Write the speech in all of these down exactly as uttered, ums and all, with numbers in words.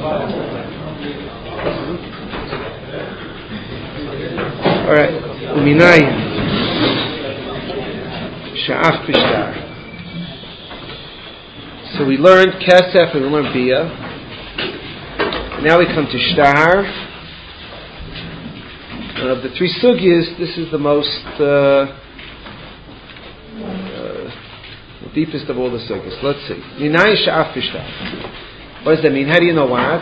All right. Uminayin sha'af b'shtar. So we learned kesef and we learned bia. Now we come to shtar. And of the three sugyas, this is the most uh, uh, the deepest of all the sugyas. Let's see. Minayin sha'af b'shtar. What does that mean? How do you know what?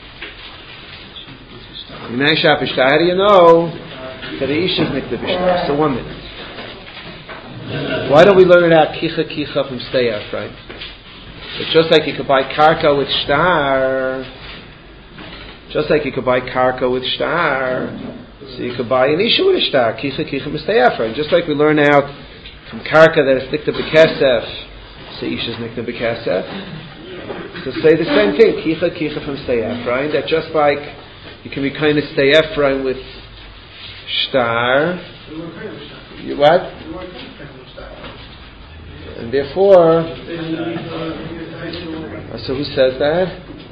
Minayin sha'af b'shtar. How do you know that the isha is nikta b'shtar? So one minute. Why don't we learn it out kicha kicha from stayaf, right? It's just like you could buy karka with shtar, just like you could buy karka with shtar, so you could buy an isha with a shtar, kicha kicha from stayaf, right? Just like we learn out from karka that it's nikta b'kesef, so isha is nikta b'kesef. So say the same thing, kicha kicha from stayaf, right? That just like you can be kind of stayaf, right, with shtar. You what? And therefore, so who says that?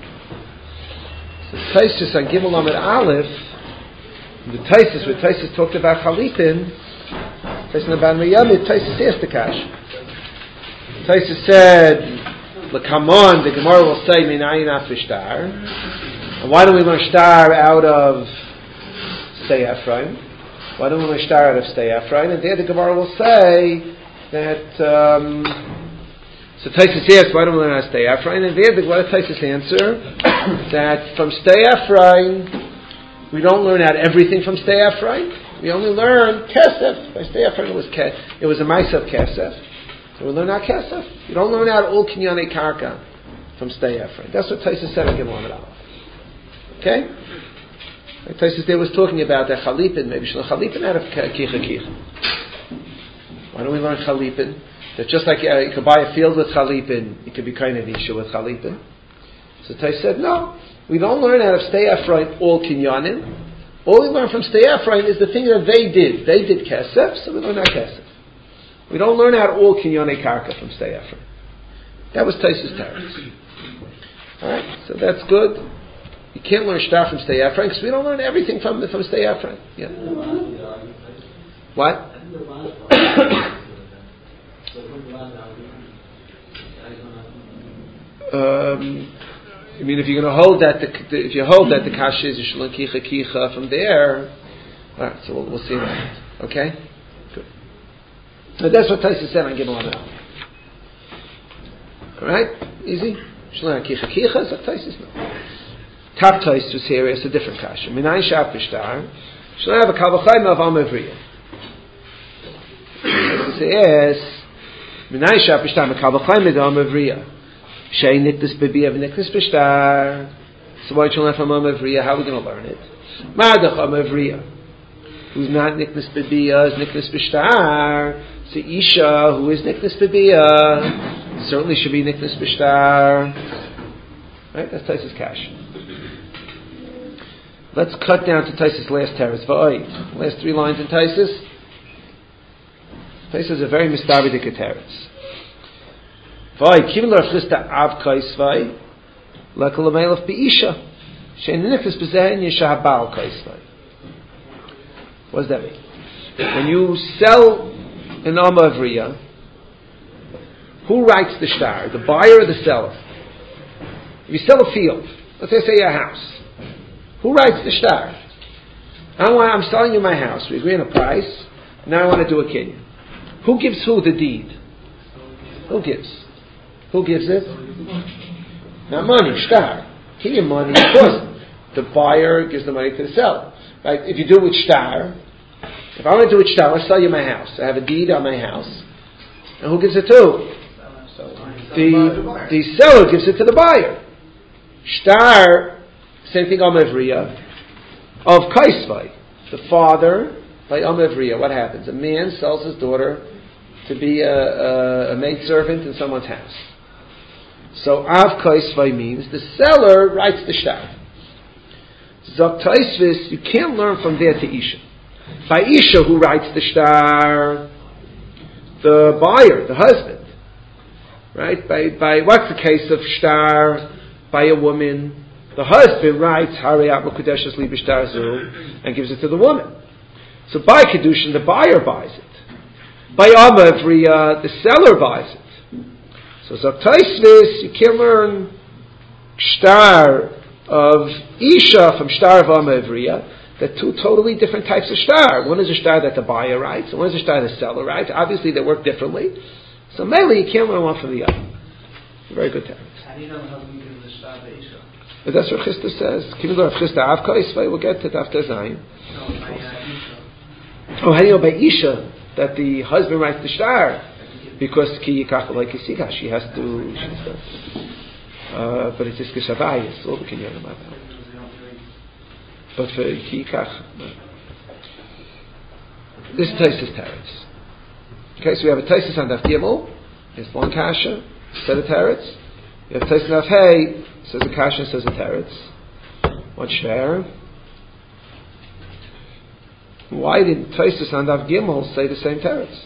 So Taisus on Gimel Lamed Aleph, the Taisus, where Taisus talked about Chalipin, Taisus Naban Miyamid, Taisus asked the Kash. Taisus said, "L'kamon, the Gemara will say, Minayin af shtar." And why don't we learn shtar out of Stay Ephraim? Why don't we learn shtar out of Stay Ephraim? And there the Gemara will say that. Um, So Taisus asks, why don't we learn how to stay Ephraim? And there, what does Taisus answer? That from stay Ephraim, we don't learn out everything from stay Ephraim. We only learn Kesef. By stay Ephraim, it was ke- it was a mice of Kesef. So we learn out Kesef. You don't learn out all Kinyane Karka from stay Ephraim. That's what Taisus said in Gimel Lamed Aleph. Okay? Like Taisus there was talking about that Chalipin, maybe Shalom Chalipin out of Kicha Kicha. Why don't we learn Chalipin? That just like uh, you could buy a field with Chalipin, you could be kind of Isha with Chalipin. So Tais said, no, we don't learn out of Stay Ephraim all Kinyanim. All we learn from Stay Ephraim is the thing that they did. They did Kesef, so we learn out Kesef. We don't learn out all Kinyane Karka from Stay Ephraim. That was Tais' teretz. Alright, so that's good. You can't learn Shtar from Stay Ephraim because we don't learn everything from, from Stay Ephraim. Yeah. What? Um, I mean, if you're going to hold that, the, the, if you hold that the kasha is Yishalon Kicha Kicha from there, all right. So we'll, we'll see that. Okay, good. So that's what Taisus said on Gimel Lamed Aleph. All right, easy. Yishalon Kicha Kicha. So Taisus no. Top Taisus here is a different kasha. Minayin sha'af b'shtar. Yishalon have a kavachayim of amavriya. Taisus says. Minayin sha'af b'shtar mekavachayim of amavriya. Shay nikdas b'biyah v'nikdas b'shtar. So why don't you learn from amavriya? How are we going to learn it? Mardach amavriya, who's not nikdas b'biyah, is nikdas b'shtar. So Isha, who is nikdas b'biyah, certainly should be nikdas b'shtar. Right? That's Taisus Kash. Let's cut down to Taisus' last teretz. V'oid. Last three lines in Taisus. Taisus is a very mistabidik teretz. Vay, kiven der Christa av kaisvay, lekol amelach beisha, shein nikdas bezehen yesha habal kaisvay. What does that mean? When you sell an amavriya, who writes the shtar? The buyer or the seller? If you sell a field, let's say, say a house, who writes the shtar? I want, I'm selling you my house. We agree on a price. Now I want to do a kinyan. Who gives who the deed? Who gives? Who gives it? Not money, shtar. Give you money, of course. The buyer gives the money to the seller. Right? If you do it with shtar, if I want to do it with shtar, I'll sell you my house. I have a deed on my house. And who gives it to? The, the seller gives it to the buyer. Shtar, same thing on Mevriya. Of Kaisvai, the father, by Amevriya, what happens? A man sells his daughter to be a, a, a maidservant in someone's house. So Av Kaisvai means the seller writes the shtar. Zok Taisvis, you can't learn from there to Isha. By Isha, who writes the shtar? The buyer, the husband. Right? By, by what's the case of shtar? By a woman. The husband writes Hariyat Mukudeshas Li B'Shtar Zu and gives it to the woman. So by Kedushin, the buyer buys it. By Amavriya, the seller buys it. So Zok Taisvis, you can learn Shtar of Isha from Shtar of Amavriya. They're two totally different types of shtar. One is a shtar that the buyer writes, and one is a shtar that the seller writes. Obviously, they work differently. So mainly, you can't learn one from the other. Very good text. How do you know how we give the shtar to Isha? But that's what Chisda says. Kimidor Chisda Avka Isvay. We'll get to Dafta Zayin. No, by Isha. Oh, how do you know by Isha that the husband writes the shtar? Because ki yikach like kisika, she has to. She has to uh, but it's just kishavayis. All the kinyan about that. But for Kikach, this Taisus Teretz. Okay, so we have a Taisus on Daf Gimel, it's one Kasha, set of Teretz. We have Taisus on Daf Hey, says a Kasha, says a Teretz. One Shver. Why did Taisus on Daf Gimel say the same Teretz?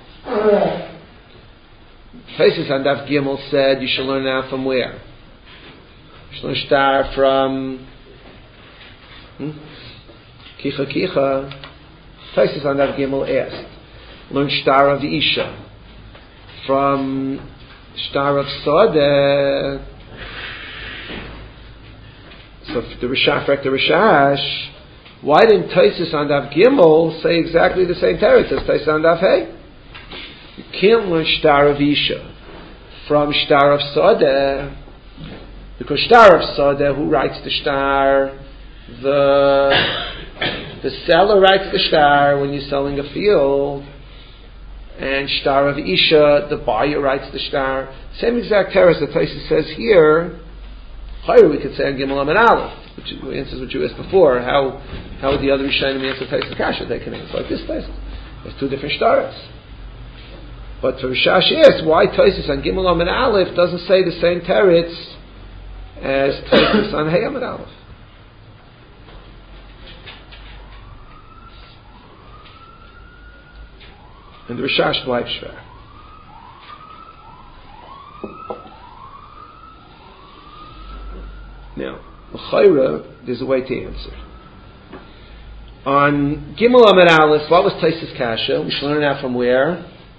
Taisus on Daf Gimel said you should learn now from where? You should learn Shtar from Hmm? Kicha Kicha, Taisus on Daf Gimel asked, learn Shtar of Isha from Shtar of Sodeh. So the Rishash, the Rishash, why didn't Taisus on Daf Gimel say exactly the same teretz as Taisus on Daf Hey? You can't learn Shtar of Isha from Shtar of Sodeh, because Shtar of Sodeh, who writes the Shtar? The the seller writes the shtar when you're selling a field, and shtar of Isha, the buyer writes the shtar. Same exact teretz that Taisus says here. Higher we could say on Gimel Amid Aleph, which answers what you asked before. How how would the other Rishonim answer Taisus Kasha? They can answer like this Taisus. There's two different shtaras. But for Rishash asks why Taisus on Gimel Amid Aleph doesn't say the same teretz as Taisus on Hey Amid Aleph. And the Rishash bleibt schwer. Now, l'chayra, there's a way to answer. On Gimel Amid Aleph, what was Taisus Kasha? We should learn that from where?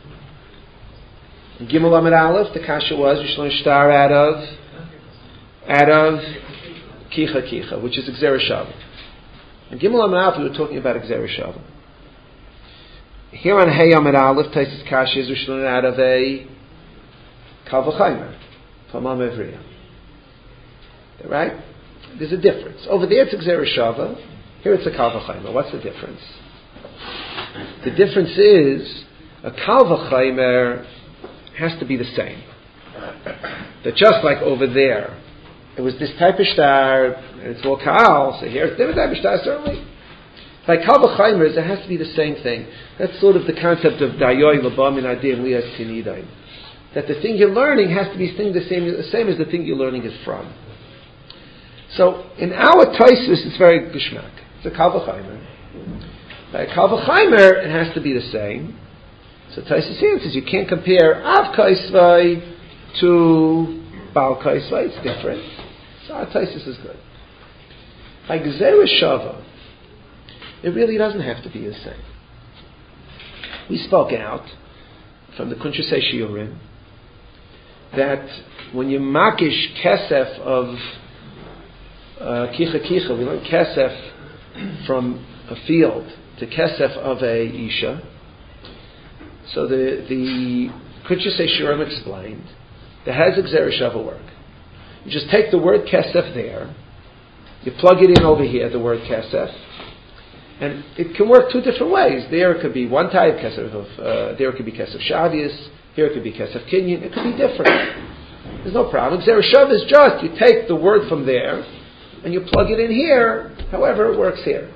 On Gimel Amid Aleph, the Kasha was, you should learn shtar out of, out of Kicha Kicha, which is Gzera Shava. On Gimel Amid Aleph, we were talking about Gzera Shava. Here on Hey Amid Aleph, Taisus Kasha is we should learn out of a Kal V'chaimer, from Amavriya. Right? There's a difference. Over there it's a Gzera Shava, here it's a Kal V'chaimer. What's the difference? The difference is a Kal V'chaimer has to be the same. That just like over there, it was this type of shtar, and it's all Kal, so here it's different type of shtar, certainly. By Kal V'chaimers, it has to be the same thing. That's sort of the concept of Dayoy L'ba Min Adim Lias Tinidayim. That the thing you're learning has to be the same, the same as the thing you're learning is from. So, in our Taisus, it's very Geshmak. It's a Kal V'chaimer. By a Kal V'chaimer, it has to be the same. So Taisus answers, you can't compare Av Kaisvai to Baal Kaisvai. It's different. So our Taisus is good. By Gzera Shava, it really doesn't have to be the same. We spoke out from the Kuntrasei Shiurim that when you makish kesef of uh, kicha kicha, we learn kesef from a field to kesef of a isha. So the the Kuntrasei Shiurim explained that has a Gzera Shava work. You just take the word kesef there, you plug it in over here, the word kesef. And it can work two different ways. There it could be one type, kesef of, uh, there it could be kesef shavius, here it could be kesef kinyan, it could be different. There's no problem. Gzera Shava is just, you take the word from there, and you plug it in here, however it works here.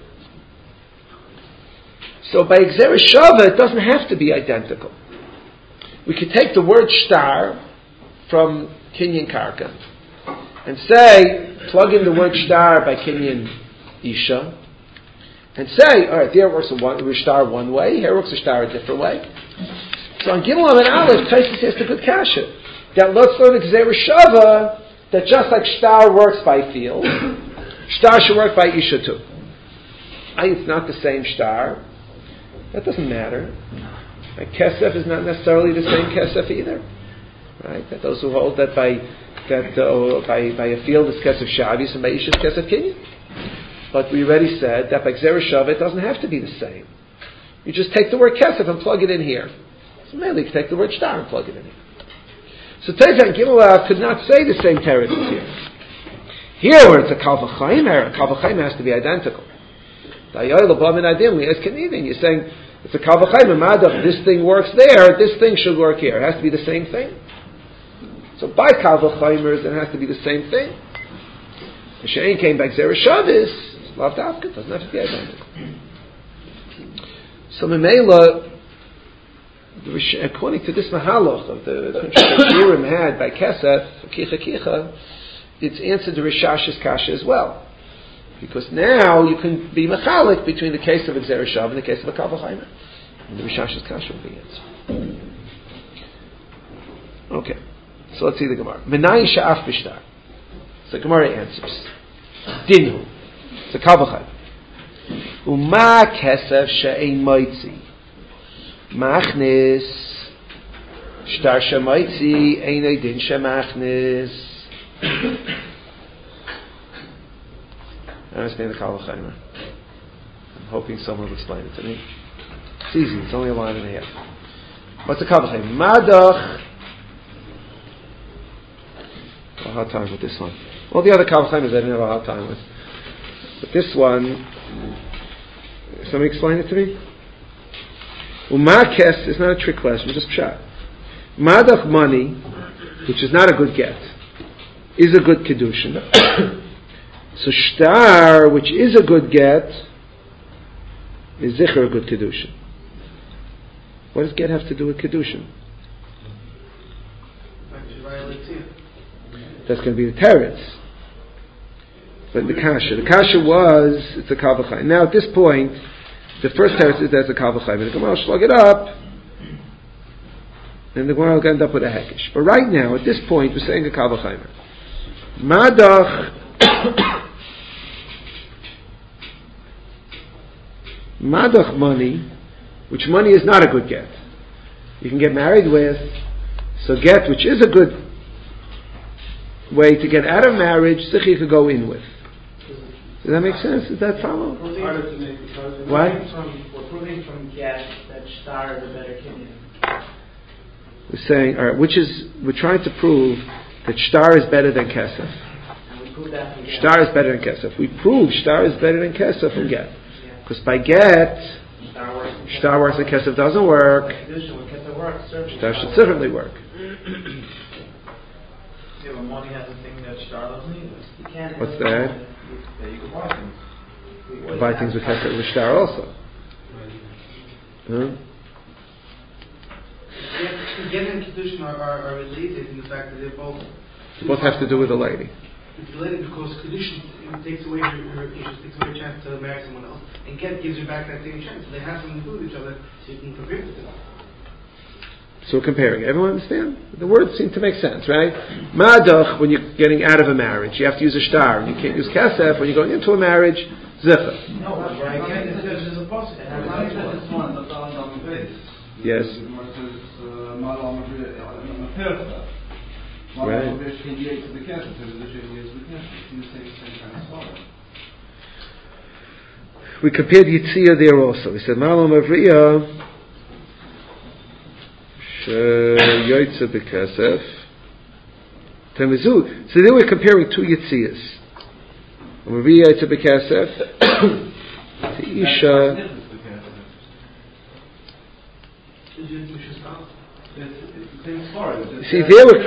So by Gzera Shava, it doesn't have to be identical. We could take the word shtar from kinyan karka, and say, plug in the word shtar by kinyan isha, and say, all right, there it works a one, a shtar one way, here it works a shtar a different way. So on Gimel Amid Aleph, Taisus has the good kasha. That let's learn Gzera Shava that just like shtar works by field, shtar should work by isha too. It's not the same shtar. That doesn't matter. Right? Kesef is not necessarily the same kesef either. Right? That those who hold that by that uh, by by a field is kesef shavis and by isha is kesef kinyan. But we already said that by gzera shava it doesn't have to be the same. You just take the word kesef and plug it in here. So mainly you can take the word shtar and plug it in here. So Teiza and Gimel could not say the same teretz as here. Here where it's a kal v'chaim error, kal v'chaim has to be identical. You're saying it's a kal v'chaim madach. This thing works there. This thing should work here. It has to be the same thing. So by kal v'chaimers, it has to be the same thing. The she'ein came back zera shavis. Lav dafka doesn't have to be identical. So Memela, according to this mahaloch of the Shirim had by Kesef, Kicha Kicha, it's answered the Rishash's Kasha as well. Because now you can be machalik between the case of a Gzera Shav and the case of a Kal V'chaimer. And the Rishash's Kasha will be answered. Okay, so let's see the Gemara. Menai Sha'af Bishtar. So Gemara answers. Dinu. It's a Kal V'chaimer. Uma Kesef She'ein Moitzi. Machnis shtar shemaitzi einay din shemachnis. I understand the Kal V'chaimer. I'm hoping someone will explain it to me. It's easy. It's only a line and a half. What's the Kal V'chaimer? Madach. I have a hard time with this one. All the other Kal V'chaimers I didn't have a hard time with, but this one. Somebody explain it to me. Umakes is not a trick question, just pshat. Madach money, which is not a good get, is a good kedushin. So shtar, which is a good get, is zicher a good kedushin. What does get have to do with kedushin? That's going to be the teretz. But the kasha, the kasha was it's a kal v'chaim. Now at this point, the first teretz is there's a kal v'chaim, and the Gemara will slug it up, and the Gemara will end up with a hekesh. But right now, at this point, we're saying a kal v'chaim. Madach, madach money, which money is not a good get. You can get married with, so get, which is a good way to get out of marriage, sich you could go in with. Does that make sense? Does that follow? Harder to make because we're what? proving from, we're proving from get that shtar is a better kinyan. We're saying, all right, which is we're trying to prove that shtar is better than kesef. And we prove that from get. Shtar is better than kesef. We prove shtar is better than kesef from get. Because by get, Shtar works. shtar works and kesef doesn't work. Shtar should certainly work. Yeah, but money has a thing that shtar doesn't either. You can't. What's that? Yeah, you can buy things. You can buy things with kesef with shtar also. Huh? Get and kedushin are, are, are related in the fact that they're both. They both have to do with the lady. It's related because kedushin takes away her, her interest, takes away her chance to marry someone else, and get gives her back that same chance. So they have something to do with each other, so you can compare it to them. So comparing, everyone understand? The words seem to make sense, right? Madach, when you're getting out of a marriage, you have to use a shtar. You can't use kesef when you're going into a marriage. Zicha. No, but right again, it says there's a process. Yes. Right. We compared Yitzia there also. We said Malam Avriya Yoitza B'Kesef Temizu. So then we're comparing two Yitzias. Avriya Yoitza B'Kesef to Isha. See, there we're.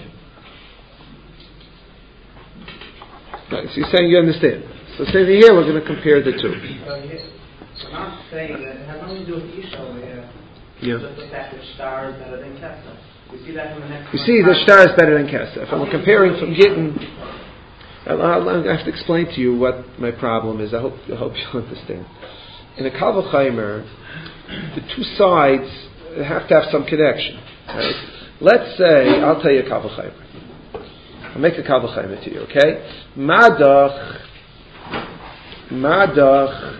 Right, so you're saying you understand. So say here we're going to compare the two. So we're not saying that it has nothing to do with Isha over here. Yeah. Just the fact that shtar is better than kesef. We see that from the next. You see, the shtar is better than kesef, and we're comparing from Gittin. I'll, I'll, I have to explain to you what my problem is. I hope I hope you understand. In a Kal V'chaimer, the two sides have to have some connection. Right? Let's say I'll tell you a Kal V'chaimer. I'll make a kal v'chaymer to you, okay? Madach, madach,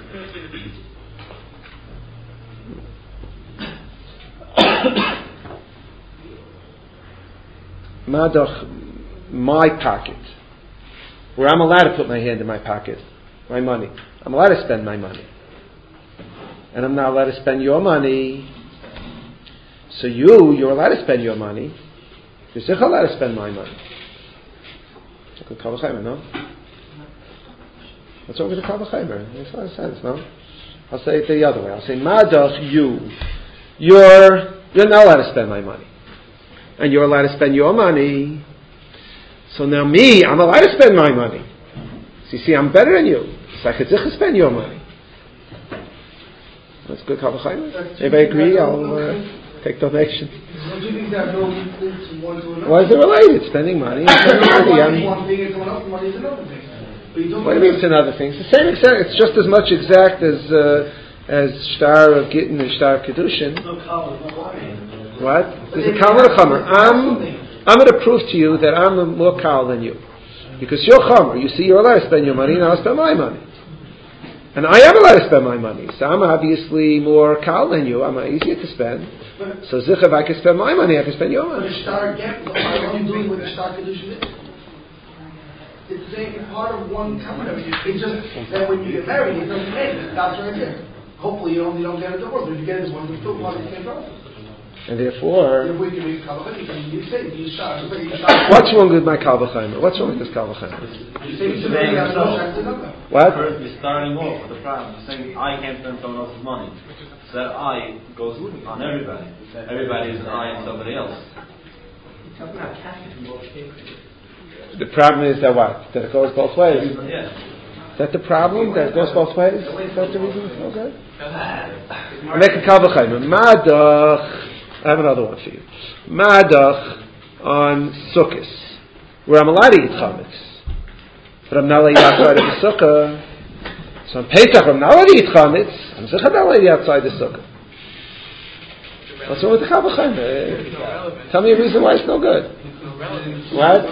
madach, my pocket, where I'm allowed to put my hand in my pocket, my money. I'm allowed to spend my money. And I'm not allowed to spend your money. So you, you're allowed to spend your money. You're still allowed to spend my money. No? What's wrong with the Kal V'chaymer? It makes a lot of sense, no? I'll say it the other way. I'll say, Madach, you. You're, you're not allowed to spend my money. And you're allowed to spend your money. So now me, I'm allowed to spend my money. So you see, I'm better than you. So I could spend your money. That's good Kal V'chaymer. Everybody agree? I'll uh, take donation. Why is it related? Spending money and spending money. I'm, one thing and someone else's money is another thing. What do you mean it's another thing? It's the same exact. It's just as much exact as uh, as shtar of gittin and shtar of kedushin. What? There's a kal and a chamer. I'm I'm going to prove to you that I'm more kal than you, because you're chamer. You see, you're allowed to spend your money, and I'll spend my money. And I am allowed to spend my money, so I'm obviously more kal than you. I'm easier to spend. So zicha, if I can spend my money, I can spend your money. But the shtar gap, what are you doing with the shtar kedushin? It's saying it's part of one covenant. It's just that when you get married, it doesn't end. It stops right there. Hopefully, you don't, you don't get a divorce. But if you get a divorce, it's still part of the same process. And therefore, if we can make kal v'chaymer, you say you shtar. What's wrong with my kal v'chaymer? What's wrong with this kal v'chaymer? What? You're starting off with the problem. You're saying I can't spend someone else's money. So that I goes on everybody. Everybody is an I and somebody else. The problem is that what? That it goes both ways. Yeah. Is that the problem? That it goes both ways? Is that the reason? Okay. I make a kal v'chaymer. Madach. I have another one for you. Madach on Sukkos, where I'm allowed to eat chametz, but I'm not allowed to eat outside of the sukkah. So on Pesach, I'm not allowed to eat chametz. I'm not allowed to eat outside the sukkah. What's wrong with the kal v'chaymer? Tell me a reason why it's no good. What?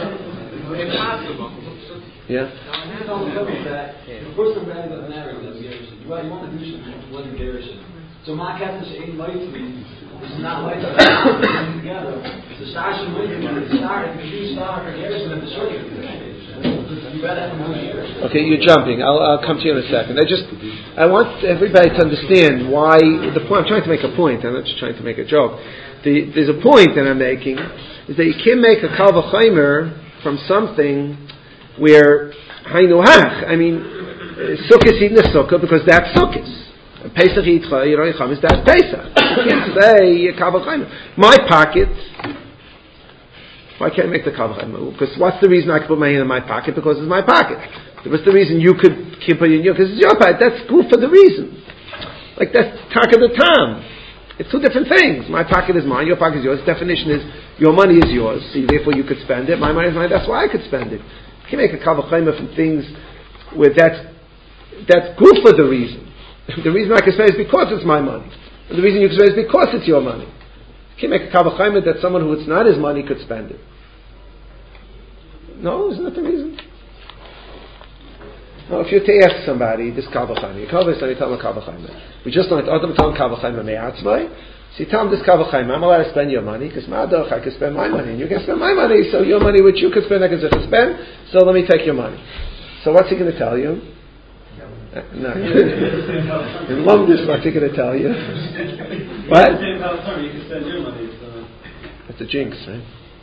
Yeah. The person married was married as Gershon. You want to do something wasn't Gershon. So my captain ain't might me. It's not like that. Together. It's a star should wait together. It's star. If you star for Gershon at the sukkah. You better have a Gershon. Okay, you're jumping. I'll, I'll come to you in a second. I just, I want everybody to understand why the point. I'm trying to make a point. I'm not just trying to make a joke. The, there's a point that I'm making is that you can't make a kal v'chaymer from something where hainu hach. I mean, sukkahs eating the sukkah because that's sukkahs. Pesach yitcha, you know, chametz, that's Pesach. You can't say kal v'chaymer. My pocket. Why can't I make the kal v'chaymer? Because what's the reason I can put my hand in my pocket? Because it's my pocket. What's the reason you could keep it in your? Because it's your pocket. That's good for the reason. Like that's taka the tam. It's two different things. My pocket is mine. Your pocket is yours. Definition is your money is yours. So therefore you could spend it. My money is mine. That's why I could spend it. You can make a kal v'chaymer from things where that's that's good for the reason. The reason I can spend it is because it's my money. And the reason you can spend it is because it's your money. You can't make a kal v'chaymer that someone who it's not his money could spend it. No, isn't that the reason? No, if you to ask somebody this kal v'chaymer, you call this and you tell them a kal v'chaymer. We just learned Adam tell him kal v'chaymer me'atzmai. So you tell him this kal v'chaymer, I'm allowed to spend your money because ma'adoch I can spend my money and you can spend my money. So your money which you can spend I can spend. So let me take your money. So what's he going to tell you? Uh, no. In London, what's he going to tell you? What? That's a jinx, right?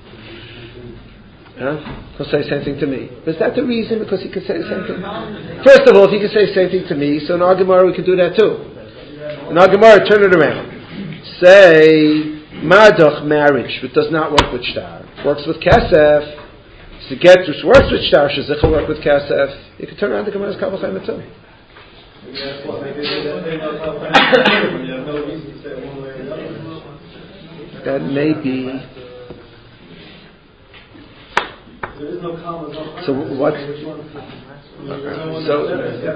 Huh? He'll say the same thing to me. Is that the reason? Because he could say the same thing? First of all, if he could say the same thing to me, so in our Gemara we could do that too. In our Gemara, turn it around. Say, Madoch marriage, which does not work with shtar. Works with kesef. To get which works with shtar, shezichel work with kesef. You could turn around the Gemara's kal v'chaymer too. That may be. So what? So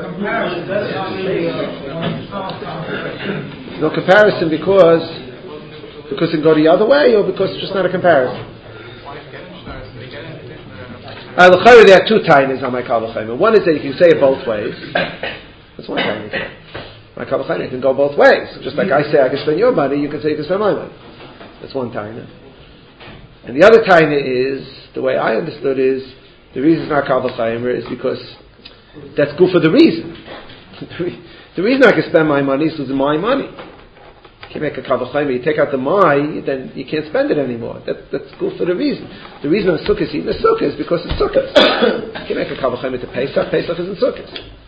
no comparison because because it can go the other way, or because it's just not a comparison. Uh, there are two tainas on my Kal V'Chomer. One is that you can say it both ways. That's one taina. My Kal V'Chomer can go both ways. Just like I say I can spend your money, you can say you can spend my money. That's one taina. And the other taina is, the way I understood is, the reason it's not Kal V'Chomer is because that's good for the reason. The reason I can spend my money is because it's my money. You can't make a Kal V'Chomer, you take out the my, then you can't spend it anymore. That, that's good for the reason. The reason on Sukkot is eating the Sukkot is because it's Sukkot. You can't make a Kal V'Chomer to Pesach, Pesach isn't Sukkot.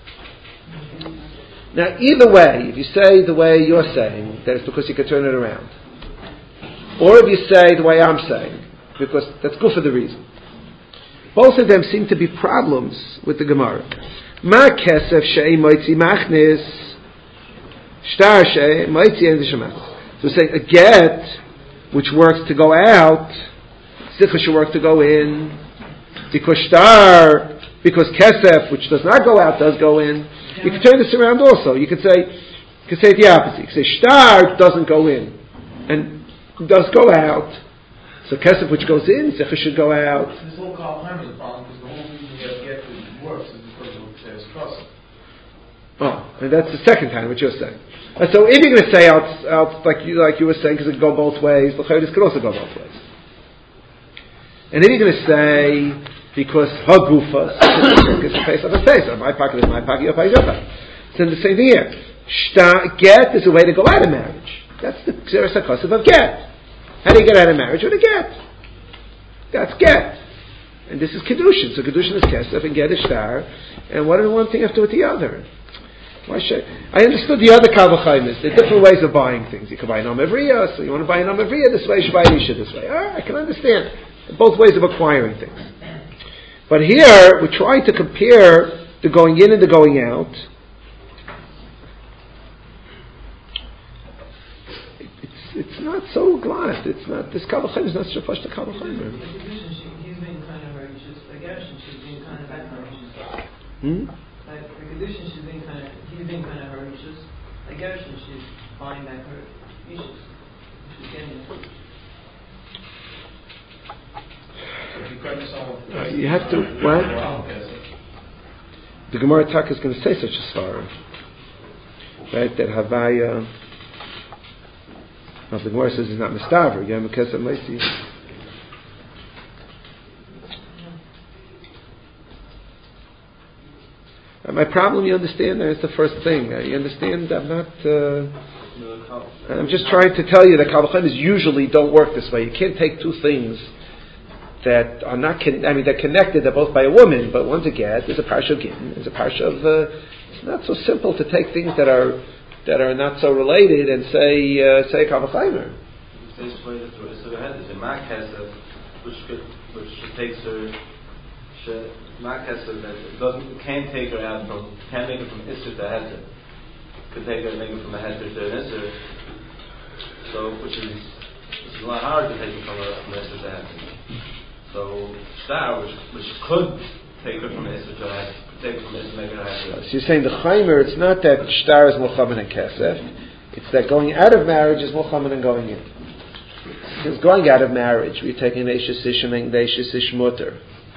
Now either way, if you say the way you're saying, that it's because you can turn it around. Or if you say the way I'm saying, because that's good for the reason. Both of them seem to be problems with the Gemara. Ma kesef she'ei moitzi machnis, shtar she'ei moitzi en z'shemach. So we're saying a get, which works to go out, zicha should work to go in, because shtar, because kesef, which does not go out, does go in. You can turn this around also. You could say, you could say it the opposite. You could say shtar doesn't go in, and does go out. So kesef which goes in, zicha should go out. This whole Kal V'Chomer is a problem because the whole reason you get get to works is because of Ksheres Kosev. Oh, and that's the second time what you're saying. And so if you're going to say out, out like you like you were saying, because it can go both ways, the Chayyidus could also go both ways. And if you're going to say because hagufas, because the face of a face, my pocket is my pocket, your pocket is your pocket. So the same thing here. Shta, get is a way to go out of marriage. That's the Ksheres HaKosev of get. How do you get out of marriage with a get? That's get. And this is Kedushin. So Kedushin is Kesef and get is Shtar. And what does one thing have to do with the other? Why should I? I understood the other Kal V'Chomer. There are different ways of buying things. You can buy an Amavriya, so you want to buy an Amavriya this way, you should buy an Isha this way. Ah, I can understand. Both ways of acquiring things. But here, we're trying to compare the going in and the going out. It's not so glad. It's not, this Kal V'Chomer is not so much the Kal V'Chomer. He's being kind of righteous. The Gershon, she's being kind of righteous. Hmm? Like the Kedushin, she's being kind of, he's being kind of righteous. The Gershon, she's buying back her issues. She's getting it. Uh, you have to, what? The Gemara Tak is going to say such a svara. Right? That Havaya, now the Gemara says he's not mistaver, yeah, because of Maisi. Uh, my problem, you understand, is the first thing. Uh, you understand, I'm not, uh, I'm just trying to tell you that Kal V'Chomer usually don't work this way. You can't take two things that are not, con- I mean, they're connected, they're both by a woman, but one's a get, there's a parsha of gittin, there's a parsha of, uh, it's not so simple to take things that are, that are not so related and say, uh, say Kal V'Chomer. So the head is a Mak Kesef, which could, which takes her, Mak Kesef that doesn't, can't take her out from, can't make it from Isser to Heter, could take her and make it from a Heter to an Isser, so, which is, which is a lot harder to take it from a, from Isser to Heter. So, Shtar, which, which could take her from Isser to Heter, could take her from Isser to make her Heter. So you're saying the Chomer, it's not that Shtar is Mochamed and Kesef, it's that going out of marriage is Mochamed and going in. Because going out of marriage, we're taking Eishes Ish and making the Eishes Ish Mutter.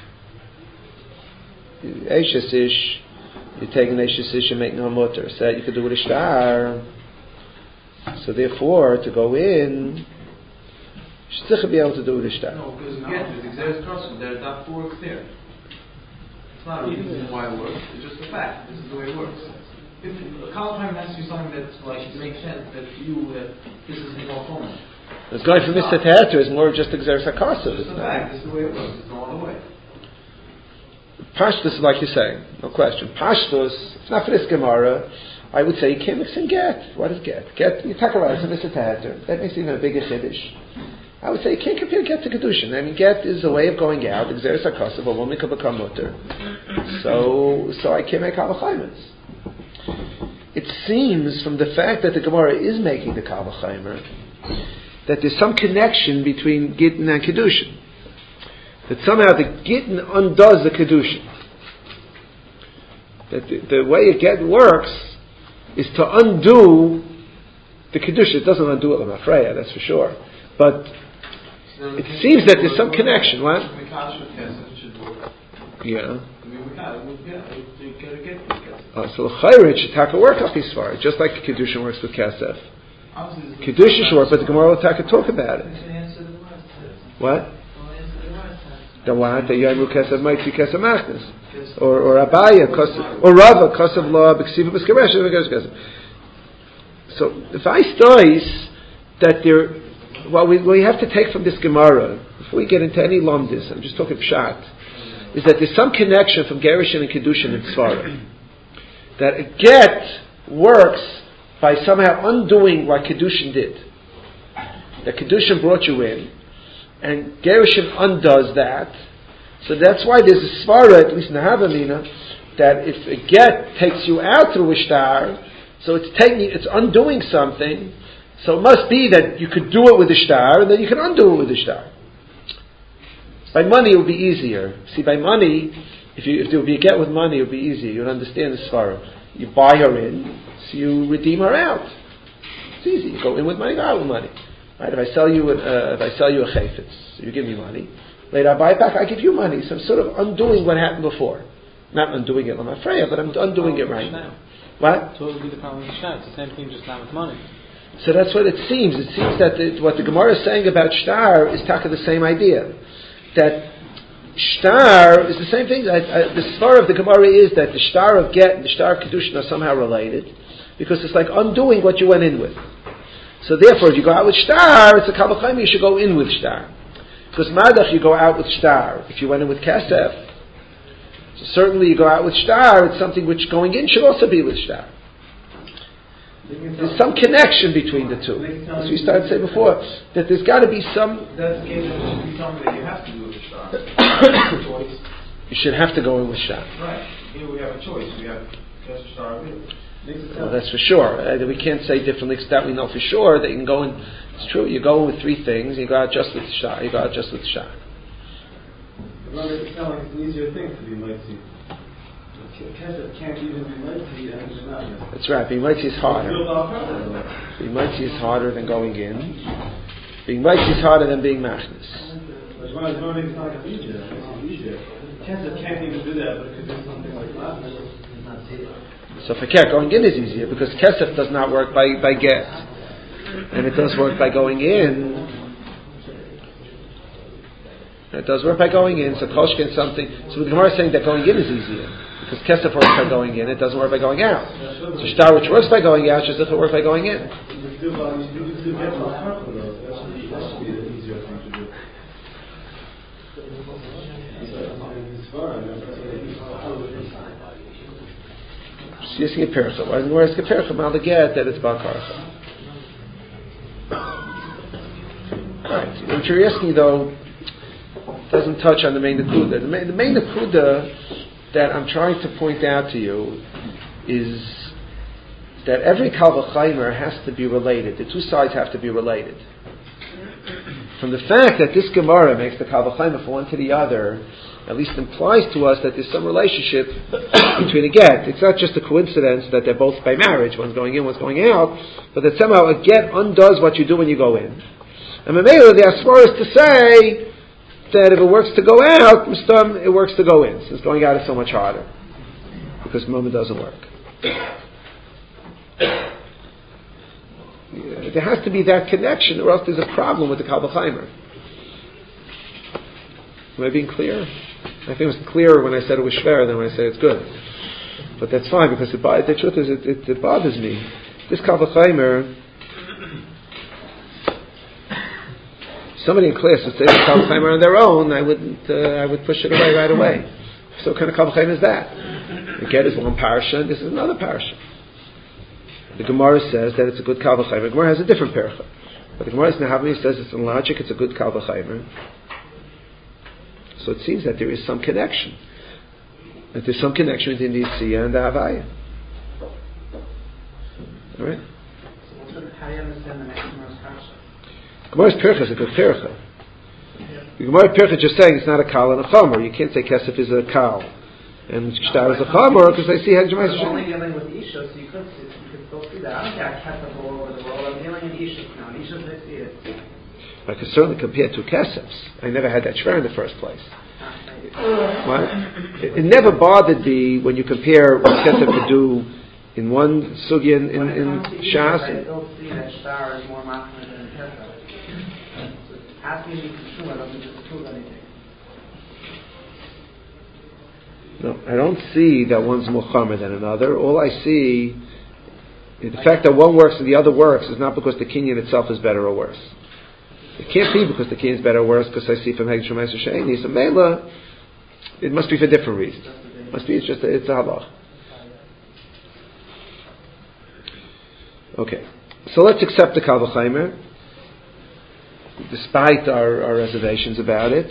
Eishes Ish, you're taking Eishes Ish and making her Mutter. So that you could do with a Shtar. So therefore, to go in, you should be able to do with a Shtar. No, because again, the Xeris Kosev, there, that works there. It's not a reason why it works, it's just a fact. This is the way it works. If Kal V'Chomer has to be something that's like, it makes sense that to you, that this is more common. It's going from Mister to Heter is more just Xeris HaKosev. It's a fact, this is the way it works, it's no other way. Pashtus is like you're saying, no question. Pashtus, it's not for this Gemara. I would say you can't mix in get. What is get? Get, you talk about it, it's a Mister to Heter. That makes it even a bigger Chiddush. I would say you can't compare get to Kedushin. I mean, get is a way of going out. Xeris HaKosev, a woman could become mutter. So, so I can't make Kal V'Chomer. It seems from the fact that the Gemara is making the Kal V'Chomer that there's some connection between Gittin and Kedushin. That somehow the Gittin undoes the Kedushin. That the, the way a get works is to undo the Kedushin. It doesn't undo it with Mafreya, that's for sure. But it seems that there's some connection. What? I Yeah. mean, we got it. We, yeah, we gotta get this kesef. Uh, so l'chayr it should taka work off his svara, just like Kedushin works with kesef. Obviously, Kedushin should work, but the Gemara will taka talk about it. We should answer the last test. What? We'll answer the last test. The what? The Yaimu kesef might be kesef machnas, or or Abaya kesef, or Rava kesef law b'ksiva b'skaresh kesef. So if I studies that there, what we we have to take from this Gemara before we get into any lumdis, I'm just talking pshat, is that there's some connection from Gerushin and Kedushin and Svara. That a get works by somehow undoing what Kedushin did. That Kedushin brought you in, and Gerushin undoes that. So that's why there's a Svara, at least in the Havamina, that if a get takes you out through a shtar, so it's taking, it's undoing something, so it must be that you could do it with a shtar, and then you can undo it with a shtar. By money it would be easier. See, by money, if you if there would be a get with money, it would be easier. You'd understand the svara. You buy her in, so you redeem her out. It's easy. You go in with money, go out with money. Right? If I sell you an, uh, if I sell you a chayfetz, so you give me money. Later I buy it back, I give you money. So I'm sort of undoing what happened before. Not undoing it l'mafreya, but I'm undoing it right now. What? So what would be the problem with shtar? It's the same thing, just not with money. So that's what it seems. It seems that the, what the Gemara is saying about shtar is taka the same idea. That shtar is the same thing. I, I, the svara of the Gemara is that the shtar of get and the shtar of kedushin are somehow related, because it's like undoing what you went in with. So therefore, if you go out with shtar, it's a kal v'chomer you should go in with shtar. Because madach you go out with shtar. If you went in with kesef, so certainly you go out with shtar. It's something which going in should also be with shtar. There's some connection between the two. As we started to say before, that there's got to be some. That's the case. It should be something that you have to do with a shtar. Choice. You should have to go in with shtar. Right. Here we have a choice. We have just shtar available. Well, that's for sure. Uh, we can't say differently, because that we know for sure that you can go in. It's true. You go in with three things. You go out just with shtar. You go out just with shtar. Well, it sounds like it's an easier thing to be mighty. Kesef can't even be mighty and it's not. That's right. Being mighty is harder. Being mighty is harder than going in. Being mighty is harder than being machnis. As far as learning, it's not like it's easier. It's easier. Kesef can't even do that, but it could do something like machnis. So for ket, going in is easier, because kesef does not work by, by get. And it does work by going in. It does work by going in, so koshkin something. So the Gemara is saying that going in is easier. Because kesef works by going in, it doesn't work by going out. So shtar, which works by going out, just doesn't work by going in. She's asking a percha. Why doesn't the Gemara ask a percha? Mal the get that it's bakarcha. Alright, what you're asking though doesn't touch on the main nakuda. The main, the main nakuda that I'm trying to point out to you is that every kal v'chaymer has to be related. The two sides have to be related. From the fact that this Gemara makes the kal v'chaymer from one to the other, at least implies to us that there's some relationship between a get. It's not just a coincidence that they're both by marriage, one's going in, one's going out, but that somehow a get undoes what you do when you go in. And Mamela, the asmar is to say that if it works to go out, it works to go in, since going out is so much harder, because moment doesn't work. Yeah, there has to be that connection, or else there's a problem with the kal v'chaymer. Am I being clear? I think it was clearer when I said it was shver than when I said it's good. But that's fine, because it, the truth is, it, it, it bothers me. This kal v'chaymer, somebody in class would say the kal v'chaymer on their own, I wouldn't. Uh, I would push it away right away. So what kind of kal v'chaymer is that? The get is one parasha, and this is another parasha. The Gemara says that it's a good kal v'chaymer. The Gemara has a different parasha, but the Gemara says it's in logic, it's a good kal v'chaymer. So it seems that there is some connection. That there's some connection between the Yitziyah and the Havaya. All right. How do you understand the next Gemara's parsha? Gemara's percha is a good percha. The Gemara percha just saying it's not a kal and a chomer. You can't say kesef is a kal and shtar is a chomer, because I see how Gemara is only dealing with isha, so you could you could still see that. I don't care kesef all over the world. I'm dealing with isha now. Isha is it. I could certainly compare two kesefs. I never had that shver in the first place. What? It, it never bothered me when you compare what Kesef could do in one sugya in, in, in Shas. I don't see that star is more machmir than Kesef. Ask me to true, I don't think it's true anything. No, I don't see that one's more chamer than another. All I see, the fact that one works and the other works is not because the kinyan itself is better or worse. It can't be because the kinyan is better or worse because I see from Hegdish Meiser Sheini. So Mela, it must be for different reasons. It must be, it's just, a, it's a halach. Okay. So let's accept the Kal V'chaimer, despite our, our reservations about it.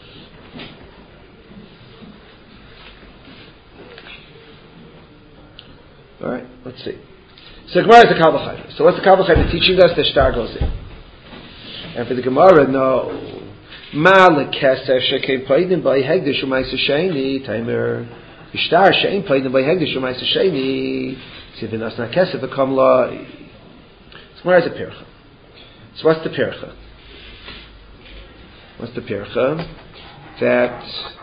All right, let's see. So Gemara is the Kal V'chaimer. So what's the Kal V'chaimer teaching us? The star goes in. And for the Gemara, no. Ma lekesef shekein paidim by hegdish u'ma'aser sheini timer ishtar shein paidim by hegdish u'ma'aser sheini sivinas na kesef v'kam lai. So Gemara is a pircha. So what's the pircha? What's the pircha? That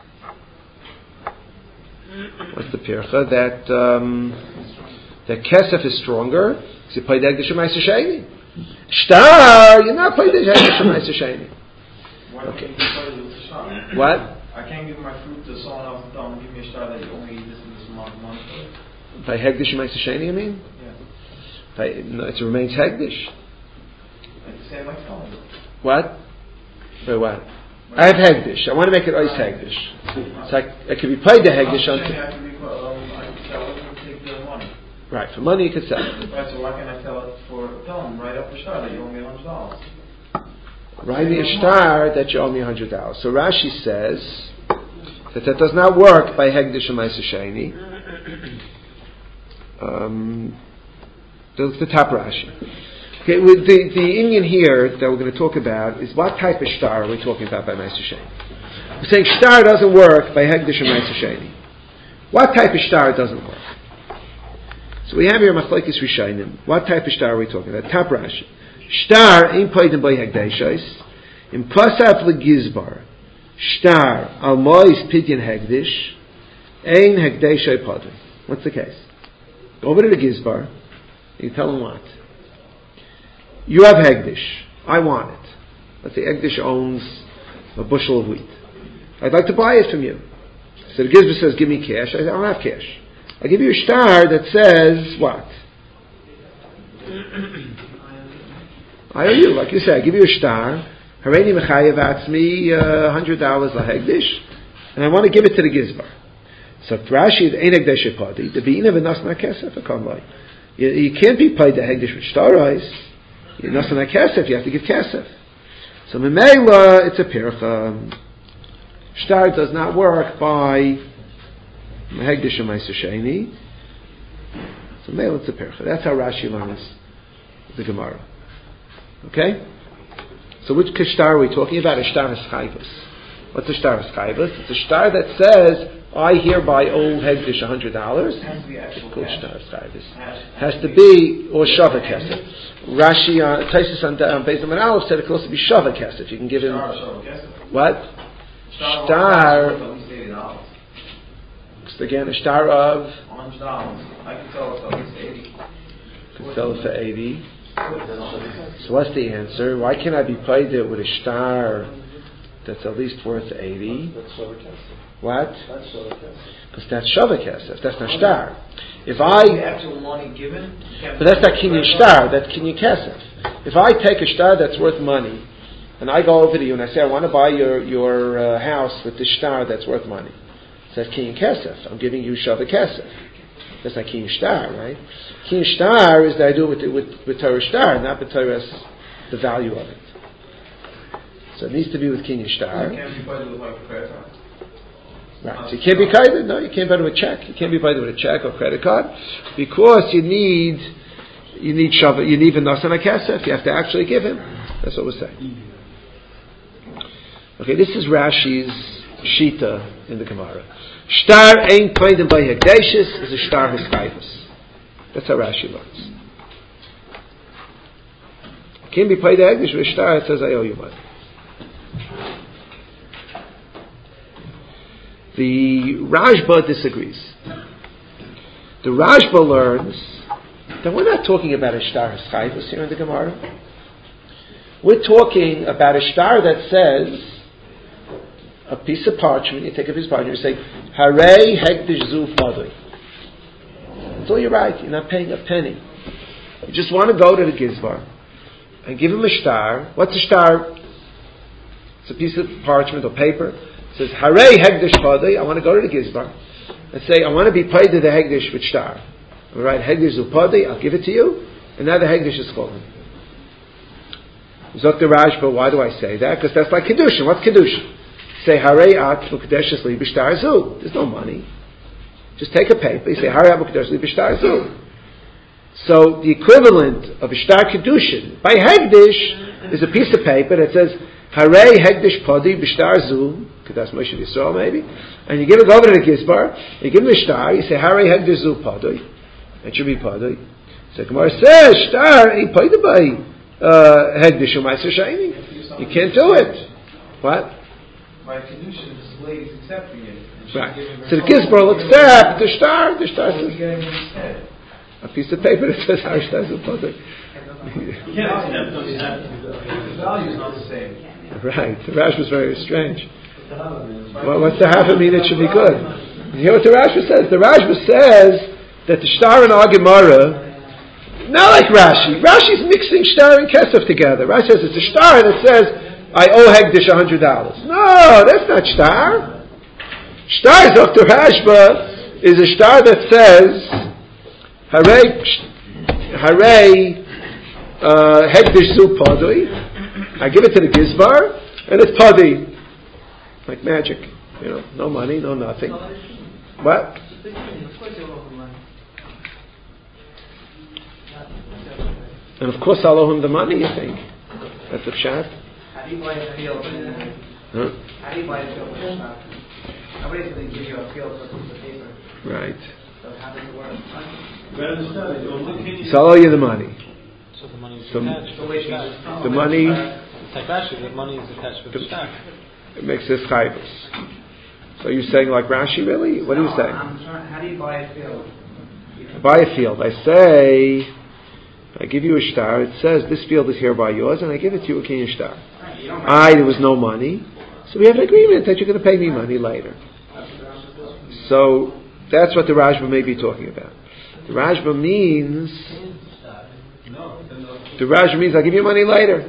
what's the pircha? That um, that kesef is stronger. So you pay the hegdish u'ma'aser sheini. Shtar, you're not paying the hegdish u'ma'aser sheini. Okay. What? I can't give my fruit to someone else and tell them, give me a star that you only eat this and this amount of money for it. By Hegdish Meiser Sheini, you mean? Yeah. By, no, it remains Hegdish. Like the same like telling you. What? By what? I have Hegdish. I want to make it Ois Hegdish. So I, I could be paid the Hegdish on. I could be, um, I could sell it and take the money. Right, for money you could sell it. Right, so why can't I sell it for, tell them, right up the star that you owe me one hundred dollars? Write me a star that you owe me one hundred dollars. So Rashi says that that does not work by Hegdish and Meiser Sheini. Um, the, the top Rashi. Okay, with the, the Indian here that we're going to talk about is what type of star are we talking about by Meiser Sheini? We're saying star doesn't work by Hegdish and Meiser Sheini. What type of star doesn't work? So we have here Machlekes Rishonim. What type of star are we talking about? Top Rashi. Shtar ein paidim by hegdeshos. In pasaf legizbar. Shtar al mois pidyon hegdish. Ein hegdeshay padim. What's the case? Go over to the gizbar. You tell him what. You have hegdish. I want it. Let's say hegdish owns a bushel of wheat. I'd like to buy it from you. So the gizbar says, "Give me cash." I say, "I don't have cash." I give you a shtar that says what? I owe you, like you said, I give you a shtar. Hareini mechayev atzmi a hundred dollars lahegdish, and I want to give it to the gizbar. So Rashi is ein hegdish padi. The beina v'nas na kesef akamlai. You can't be paid the hegdish with shtarais. You nas na kesef. You have to give kesef. So memela, it's a pircha. Shtar does not work by hegdish and meiser sheini. So memela, it's a pircha. That's how Rashi learns the Gemara. Okay? So which shtar are we talking about? A shtar eschayvus. What's a shtar eschayvus? It's a shtar that says, I hereby owe Hegdish one hundred dollars. It's called shtar eschayvus. Has to be, or shava kesef. Rashi, uh, Taisus on Beis Amud Aleph said it could also be shava kesef. You can give him... What? Shtar... Again, a shtar of... one hundred dollars. I can sell it for at least eighty. Can sell it for eighty. So what's the answer? Why can't I be paid it with a shtar that's at least worth eighty? What? Because that's shava kesef. That's not shtar. If I, the actual money given, but that's not kinyan shtar. That's kinyan kesef. If I take a shtar that's worth money, and I go over to you and I say I want to buy your your uh, house with this shtar that's worth money, so that's kinyan kesef. I'm giving you shava kesef. That's not kinyan shtar, right? Kinyan shtar is that I do it with with, with Torah shtar, not with Torah's the value of it. So it needs to be with kinyan shtar. You can't be paid with like a credit card. Right. So you can't be paid. No, you can't buy it with a check. You can't be paid with a check or credit card because you need you need shava. You need v'nasan hakesef. You have to actually give him. That's what we're saying. Okay, this is Rashi's shita in the Gemara. Shtar ein peidim by hekdeshis is a shtar hiskayvus. That's how Rashi learns. Can't be paid hekdesh with a shtar. It says I owe you money. The Rashba disagrees. The Rashba learns that we're not talking about a shtar chayvus here in the Gemara. We're talking about a shtar that says a piece of parchment. You take a piece of parchment. You say Harei Hekdesh Zu Fadui. That's all you write. You're not paying a penny. You just want to go to the Gizbar and give him a shtar. What's a shtar? It's a piece of parchment or paper. It says Harei Hekdesh Fadui. I want to go to the Gizbar and say I want to be paid to the Hekdesh with shtar. I write Hekdesh Zu Fadui. I'll give it to you, and now the Hekdesh is called. Zok the Rashba, why do I say that? Because that's like Kedushin. What's Kedushin? Say, Harei Ak Mukadeshes Li B'Shtar Zu. There's no money. Just take a paper. You say, Harei Ak Mukadeshes Li B'Shtar Zu. So, the equivalent of a Shtar Kedushin by Hegdish is a piece of paper that says, Harei Hegdish Podi B'Shtar Zu. That's Moshe Yisrael, maybe. And you give it over to the Gizbar. You give him a Shtar. You say, Harei Hegdish Zu Podi. It should be Podi. So, Gemara says, Shtar ain't Podi by Hegdish U'Maiser Sheni. You can't do it. What? By Kedushin, this lady's accepting it. Right. So the Gizbar will accept the shtar. The shtar says a piece of paper that says our shtar is a product. The value is not the same. Right. The Rash was very strange. Well, what's the half mean? It should be good. You hear what the Rash says? The Rash says that the shtar and our Gemara, not like Rashi. Rashi's mixing shtar and kesef together. Rashi says it's a shtar that says I owe Hegdish a hundred dollars. No, that's not shtar. Shtar is Doctor Rashba is a shtar that says Harei Harei Hegdish Zu Podi. I give it to the Gizbar and it's Podi. Like magic. You know, no money, no nothing. What? And of course I'll owe him the money, you think. That's the pshat. How do you buy a field? Huh? How do you buy a field with a shop? Nobody's going to give you a field for a piece of paper. Right. So how does it work? So I'll owe you the money. So the money is So attached. So wait, you the money, It's like Rashi, the money is attached with the shtar. it makes this chayvus. So you're saying like Rashi, really? What are you No, saying? I'm trying, how do you buy a field? I buy a field. I say, I give you a shtar. It says this field is hereby yours, and I give it to you a kinyan shtar. Right, you don't I there was no money, so we have an agreement that you're going to pay me money later. So that's what the Rashba may be talking about. The Rashba means the Rashba means I'll give you money later.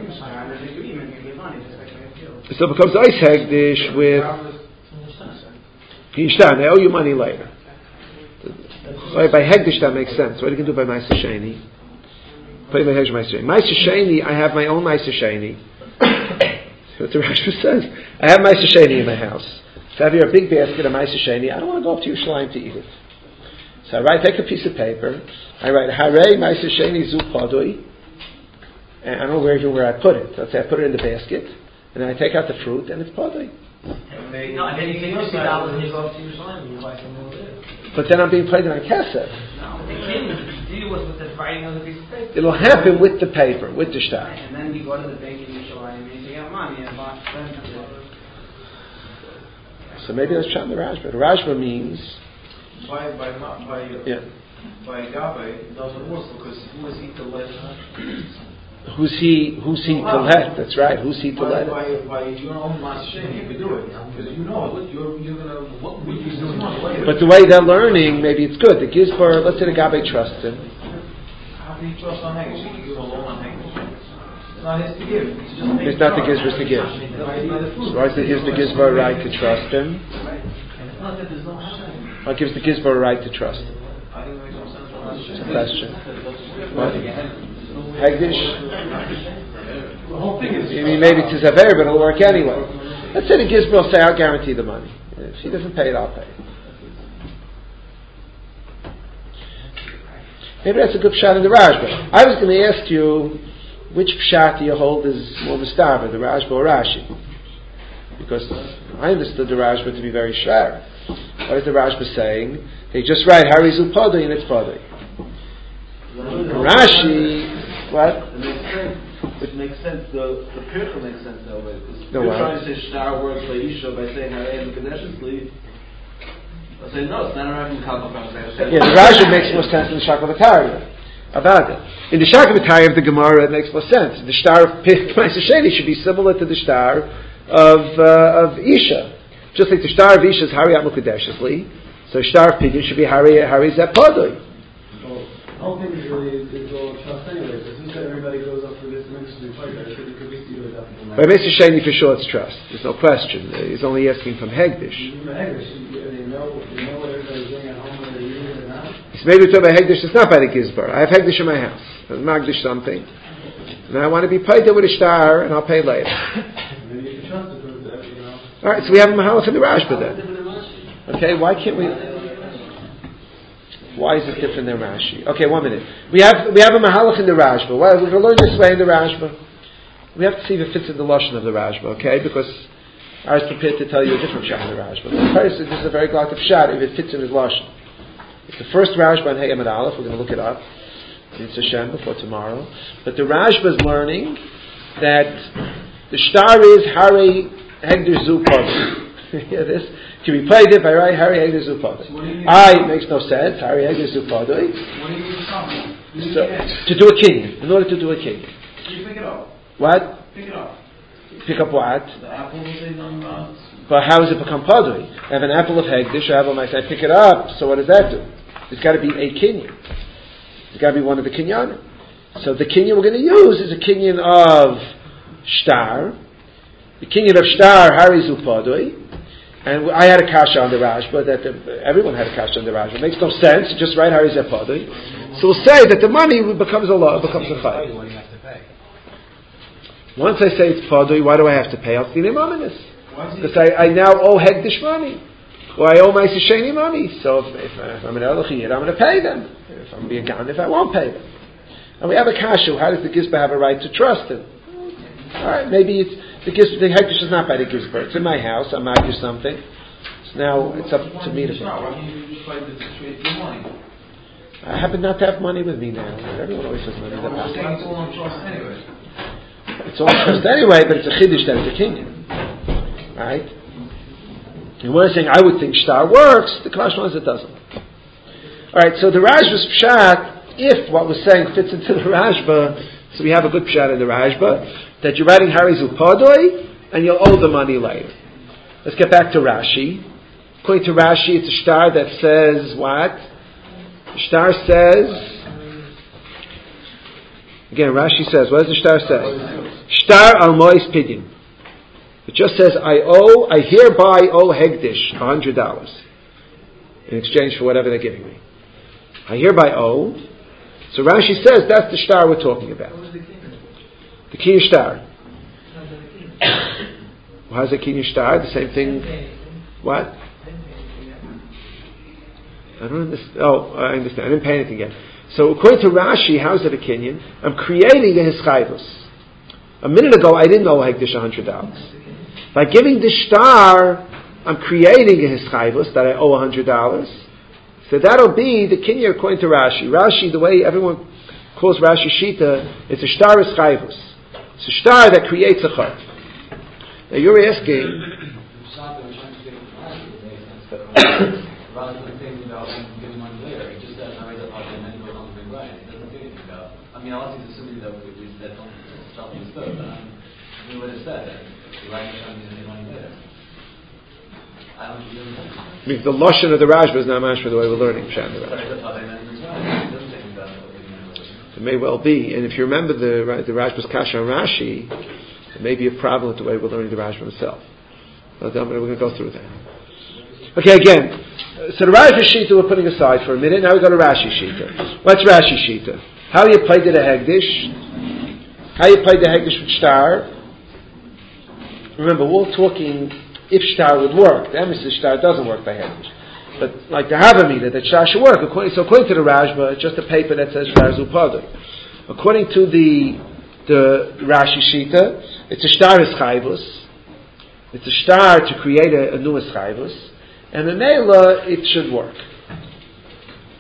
So it becomes ice hegdish with kinyan shtar, and I owe you money later. Right, by hegdish that makes sense. What do you can do by Ma'aser Sheni? Play by hegdish Ma'aser Sheni. Ma'aser Sheni, I have my own Ma'aser Sheni. What the Rashba says. I have Ma'aser Sheni in my house. So I have here a big basket of Ma'aser Sheni. I don't want to go up to Yerushalayim to eat it. So I write, take a piece of paper. I write Harei Ma'aser Sheni Zu Padui, and I don't know where even where I put it. Let's say I put it in the basket, and then I take out the fruit, and it's Padui. No, and then you take fifty dollars and you go up to Yerushalayim and you buy some over there. But then I'm being paid on kesef. No, the king deal was with the writing of the piece of paper. It'll happen with the paper, with the shtar. And then you go to the bank in Yerushalayim and you say, yeah, money, and buy So maybe that's Pshat in the Rashba. The Rashba means By by by by, yeah. by Gabe it doesn't work because who is he to let? Who's he? Who's he to let? That's right. Who's he to By, let? by, by your own master, you can do it because you know it. You're you're gonna what would you do later? But the way they're learning, maybe it's good. The Gizbar, let's say the Gabe trusts him. How can you trust on Hegdish? You give a loan on Hegdish. It's not his to give. It's just It's not the Gizbar's to give. So why gives the Gizbar a right to trust him? Or gives the Gizbar a right to trust him? I think it makes no sense for us. It's a question. What? Hegdish? The whole thing is. I mean, maybe it's his aver, but it'll work anyway. Let's say the Gizbar will say, I'll guarantee the money. If he doesn't pay it, I'll pay it. Maybe that's a good pshat in the Rashba. I was going to ask you, which pshat do you hold is more mistava, the Rashba or Rashi? Because I understood the Rashba to be very sharp. What is the Rashba saying? They just write Harizu Padui and it's Padui. Rashi, what? it makes sense. The the Pircha makes sense that way. No, you're why? trying to say Shtar works by Isha by saying Harei and Kadeshesli. I say no, it's not a reference to Yeah, the Rashi makes more sense than the Shakavatari. About it. In the Shakavatari of the Gemara, it makes more sense. The Shtar of Ma'aser Sheni should be similar to the Shtar of uh, of Isha. Just like the Shtar of Isha is Hari Amukadeshesli, so Shtar of Pidyon should be Hari Hari Zepodoi. The whole thing is really is all trust anyway. So since everybody goes up for this and makes a fight, I think it could be either up to By Ma'aser Sheni for sure it's trust. There's no question. He's only asking from Hegdish. They know, they know what everybody's doing at home, whether they're using it or not. So maybe we're talking about Hegdish. It's not by the Gizbar. I have Hegdish in my house. I'm Magdish something, and I want to be paid with a Shtar, and I'll pay later. Maybe you can trust it, because you know. All right, so we have a Mahalach in the Rashba then. Okay, why can't we? Why is it different than Rashi? Okay, one minute. We have we have a Mahalach in the Rashba. Well, we're going to learn this way in the Rashba. We have to see if it fits in the Lashon of the Rashba, okay? Because I was prepared to tell you a different shot in the Rashba. But first, this is a very glad shot if it fits in his Lashon. It's the first Rashba in Hey Amud Aleph. We're going to look it up. It's Hashem before tomorrow. But the Rashba is learning that the Shtar is Hari Hegder Zupad. Hear this? Can we play it by right? Hari Hegder Zupad. I, it makes no sense. Hari Hegder Zupad. What do you need to stop? So, to do a kinyan. In order to do a kinyan. You pick it up. What? Pick it up. Pick up what? The apple is on uh, But how does it become padui? I have an apple of Hegdish, I have on my side, pick it up, so what does that do? It's got to be a kinyan. It's got to be one of the kinyanim. So the kinyan we're going to use is a kinyan of shtar. The kinyan of shtar, harizu padui. And I had a kasha on the Rashba, that the, everyone had a kasha on the Rashba. It makes no sense, just write harizu padui. So we'll say that the money becomes a law, becomes a fight. Once I say it's padui, why do I have to pay? I'll see the mominus. Because I, I now owe Hegdish money. Or I owe my Sheni money. So if, if, if I'm an Elochiyid, I'm going to pay them. If I'm being gone, if I won't pay them. And we have a kashu. How does the Gizba have a right to trust him? Alright, maybe it's, the Gizba, the Hegdish is not by the Gizba. It's in my house. I'm out to something. So now it's up to me to pay. Why can't you just try to situate your money? I happen not to have money with me now. Everyone always has money in their Well, pocket. it's all on trust anyway. It's all trust anyway, but it's a chiddush that it's a kinyan. Right? And we're saying, I would think shtar works, the Kalash is it doesn't. Alright, so the Rashba's pshat, if what we're saying fits into the Rashba, so we have a good pshat in the Rashba, that you're writing Harizu Padoi, and you'll owe the money later. Let's get back to Rashi. According to Rashi, it's a shtar that says what? The shtar says, again, Rashi says, what does the shtar say? Shtar al mois pidyon. It just says, I owe, I hereby owe Hegdish a hundred dollars in exchange for whatever they're giving me. I hereby owe. So Rashi says that's the shtar we're talking about. The kinyan shtar. Well, how's the kinyan shtar? The same thing. What? I don't understand. Oh, I understand. I didn't pay anything yet. So according to Rashi, how's it a kinyan? I'm creating a hischayvus. A minute ago, I didn't owe Hegdish a hundred dollars. By giving the shtar, I'm creating a hischayvus that I owe a hundred dollars. So that'll be the kinyan according to Rashi. Rashi, the way everyone calls Rashi Shita, it's a shtar hischayvus. It's a shtar that creates a chayv. Now you're asking. Rather than thinking about giving money later, it just says I raise up and then goes on to big right. It doesn't say anything about. I mean, obviously, it's assuming that we that don't stop being stuff, but um, we would have said that the right is trying to give money later. I don't know. I mean, the lashon of the Rashba is not much for the way we're learning Pshat in the Rashba. It may well be, and if you remember the the Rashba's kasha on Rashi, it may be a problem with the way we're learning the Rashba himself. But we're going to go through that. Okay, again, so the Rashi Shita we're putting aside for a minute. Now we go to Rashi Shita. What's Rashi Shita? How you played the Hegdish? How you played the Hegdish with Shtar? Remember, we're talking if Shtar would work. The emphasis Shtar doesn't work by Hegdish. But like the Havamina, that Shtar should work. According, so according to the Rashba, it's just a paper that says Shtar Zupada. According to the the Rashi Shita, it's a Shtar Eschayvus. It's a Shtar to create a, a new Eschayvus. And in Mela, it should work.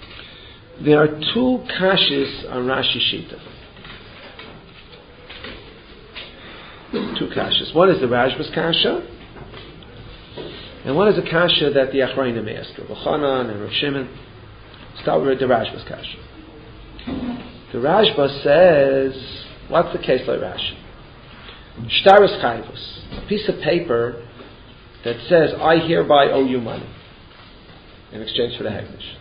There are two kashis on Rashi Shita. two kashas. One is the Rashba's kasha, and one is a kasha that the Achrayim asked, Rav Chanan and Rav Shimon. Start with the Rashba's kasha. The Rashba says, what's the case like Rashi? Shtaris chayvus, a piece of paper that says, I hereby owe you money in exchange for the hegdish.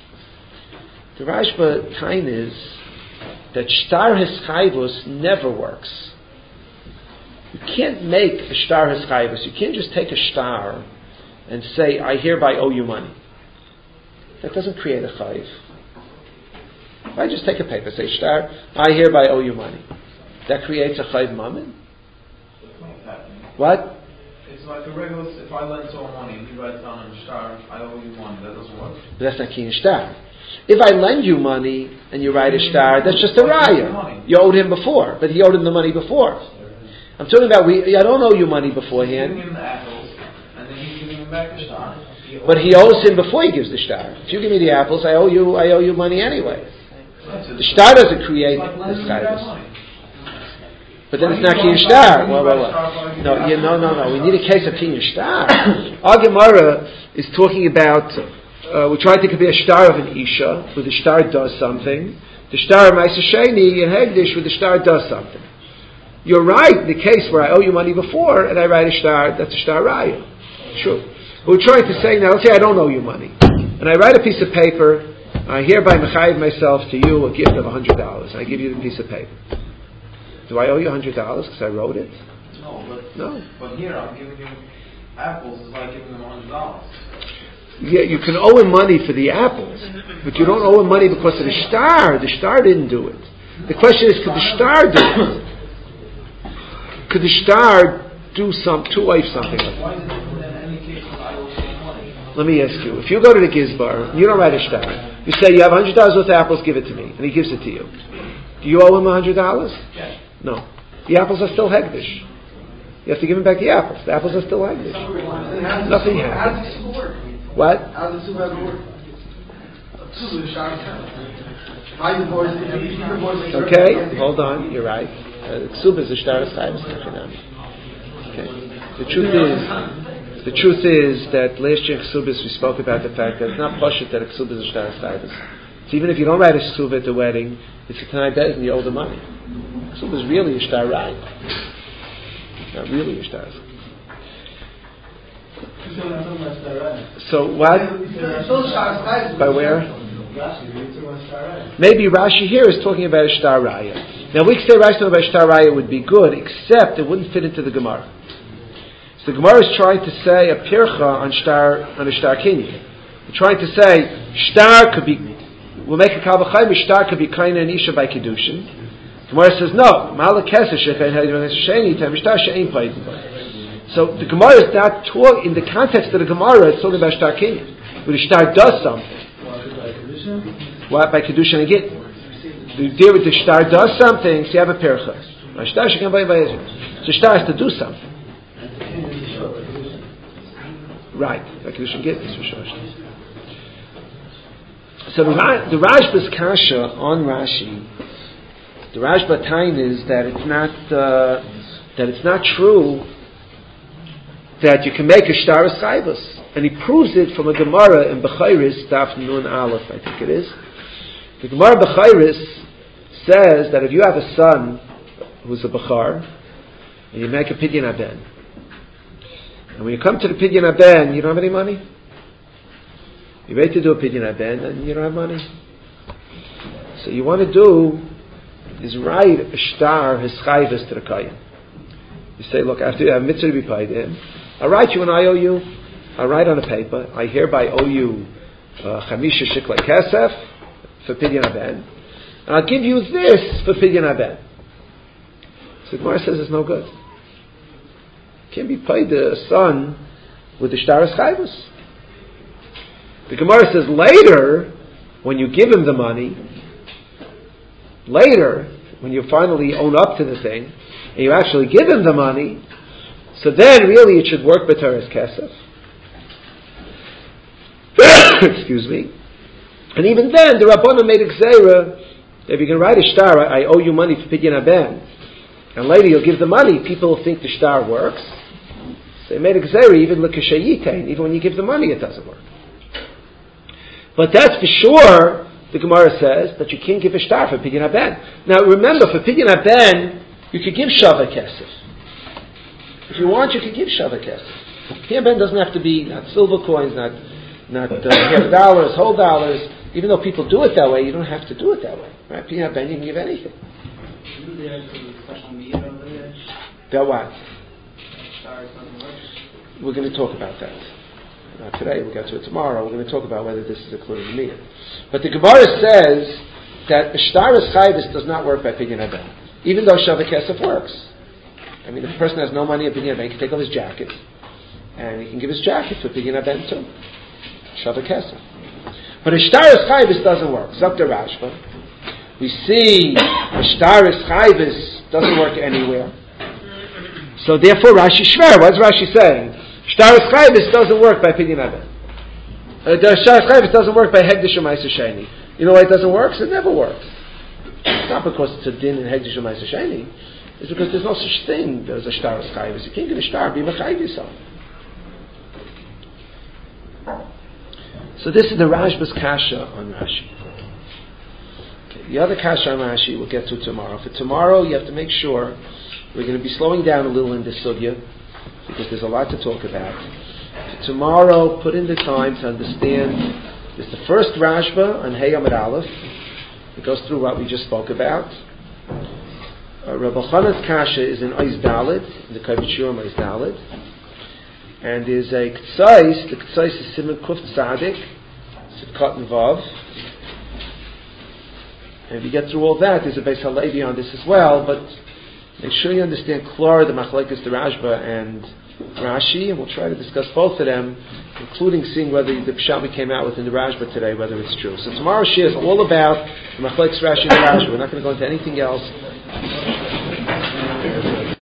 The Rashba kind is that shtar hischayvus never works. You can't make a shtar hischayvus. You can't just take a shtar and say, I hereby owe you money. That doesn't create a chayv. If I just take a paper, say shtar, I hereby owe you money. That creates a chayv mammon? What? It's like a regular, if I lend someone money and he writes down on a shtar, I owe you money, that doesn't work. But that's not kiyin shtar. If I lend you money and you write a shtar, that's just a raya. You owed him before, but he owed him the money before. I'm talking about, we. I don't owe you money beforehand. He's giving him the apples, and then he's giving him back the shtar. He But he owes him before he gives the shtar. If you give me the apples, I owe you. I owe you money anyway. The shtar doesn't create this chayvus. But then it's not kiyin shtar. Well, well, well. No, yeah, no, no, no. We need a case of kiyin shtar. Our Gemara is talking about. Uh, we try to compare a shtar of an isha, where the shtar does something. The shtar of Ma'aser Sheni and Hegdish, where the shtar does something. You're right. The case where I owe you money before and I write a shtar, that's a shtar raya. Sure. But we're trying to say now. Let's say I don't owe you money, and I write a piece of paper. I hereby mechayiv myself to you a gift of a hundred dollars. I give you the piece of paper. Do I owe you a hundred dollars because I wrote it? No, but No. But here I'm giving him apples. It's like giving him a hundred dollars. Yeah, you can owe him money for the apples, but you don't owe him money because of the shtar. The shtar didn't do it. The question is, could the shtar do it? Could the shtar do some to wife something like Why is that? it different than any case when I owe someone money? Let me ask you: if you go to the gizbar, you don't write a shtar. You say you have a hundred dollars worth of apples, give it to me, and he gives it to you. Do you owe him a hundred dollars? Yes. No. The apples are still hegdish. You have to give him back the apples. The apples are still hegdish. Nothing How happens. does this work? What? How does this work? Two is shtar. My divorce, if you divorce, Okay, hold on. You're right. Ksub is a shtar chayvus nachinami. Okay. The truth is, the truth is that last year in Ksubis we spoke about the fact that it's not pashut that a ksub is a shtar chayvus. So even if you don't write a ksub at the wedding, it's a tanai bez and you owe the money. Ksub is really a shtar right. Not really a shtar. So what? By where? Maybe Rashi here is talking about a shtar raya. Now we could say Rashi talking about a shtar raya would be good, except it wouldn't fit into the Gemara. So the Gemara is trying to say a pircha on shtar on a shtar kinyan. We're trying to say shtar could be. We'll make a kavachayim. Shtar could be kaina and isha by kedushin. The Gemara says no. So the Gemara is not talking in the context of the Gemara. It's talking about shtar kinyan, where the shtar does something. What by kedushin again? The deal with the shtar does something. So you have a pircha. So shtar has to do something. Right. By kedushin get this for sure. So the, the Rashba's kasha on Rashi, the Rashba tain is that it's not uh, that it's not true that you can make a shtar chayvus, and he proves it from a Gemara in Bechayris Daf Nun Aleph, I think it is. The Gemara Bechayris says that if you have a son who's a bechar, and you make a pidyon haben, and when you come to the pidyon haben, you don't have any money. You're ready to do a pidyon haben, and you don't have money. So you want to do is write a shtar his chayvus to the kayin. You say, look, after you have mitzvah to be paid in, I'll write you an I O U. I'll write on a paper, I hereby owe you chamisha shikla kesef for pidyon haben, and I'll give you this for pidyon haben. So the Gemara says it's no good. Can't be paid the son with the shtaras chayvus. The Gemara says later, when you give him the money, later, when you finally own up to the thing, and you actually give him the money, so then really it should work b'taras kesef. Excuse me. And even then, the Rabbanan made a gzeira, if you can write a shtar, I owe you money for pidyon haben, and later you'll give the money, people will think the shtar works. So they made a gzeira, even l'kashayitain, even when you give the money, it doesn't work. But that's for sure, the Gemara says, that you can't give a shtar for pidyon haben. Now remember, for pidyon haben, you could give shava kesef. If you want, you could give shava kesef. Pidyon haben doesn't have to be not silver coins, not not uh, half dollars, whole dollars. Even though people do it that way, you don't have to do it that way. Right? Pidyon haben, you can give anything. About what? We're going to talk about that. Not today, we'll get to it tomorrow. We're going to talk about whether this is included in the meal. But the Gemara says that Shtaris Chayvis does not work by pidyon haben, even though Shava Kesef works. I mean, if a person has no money at pidyon haben, he can take off his jacket, and he can give his jacket for pidyon haben too. Shava Kesef. But Shtaris Chayvis doesn't work. Zakta Rashba. We see Shtaris Chayvis doesn't work anywhere. So therefore Rashi Shver, what's Rashi saying? Shtaris Chayvis doesn't work by pidyon haben. Uh, Shtaris Chayvis doesn't work by Hegdish U'Ma'aser Sheni. You know why it doesn't work? It never works. It's not because it's a din in Hegdish U'Ma'aser Sheni. It's because there's no such thing as a Shtaris Chayvis. You can't get a shtar, be mechayiv yourself. So this is the Rashba's kasha on Rashi. Okay, the other kasha on Rashi we'll get to tomorrow. For tomorrow, you have to make sure we're going to be slowing down a little in this sugya because there's a lot to talk about. For tomorrow, put in the time to understand. This is the first Rashba on Hey Amud Aleph. It goes through what we just spoke about. Uh, Rabbi Chana's kasha is in Ois Daled, in the Kavod Shurim Ois Daled. And there's a K'tzais, the K'tzais is Siman Kuf Tzadik, Sitkot and Vav. And if you get through all that, there's a Beis Halevi on this as well, but make sure you understand Klor, the Machlekes, the Rashba, and Rashi, and we'll try to discuss both of them, including seeing whether the Pshat we came out with in the Rashba today, whether it's true. So tomorrow's shir is all about the Machlekes, Rashi, and the Rashba. We're not going to go into anything else.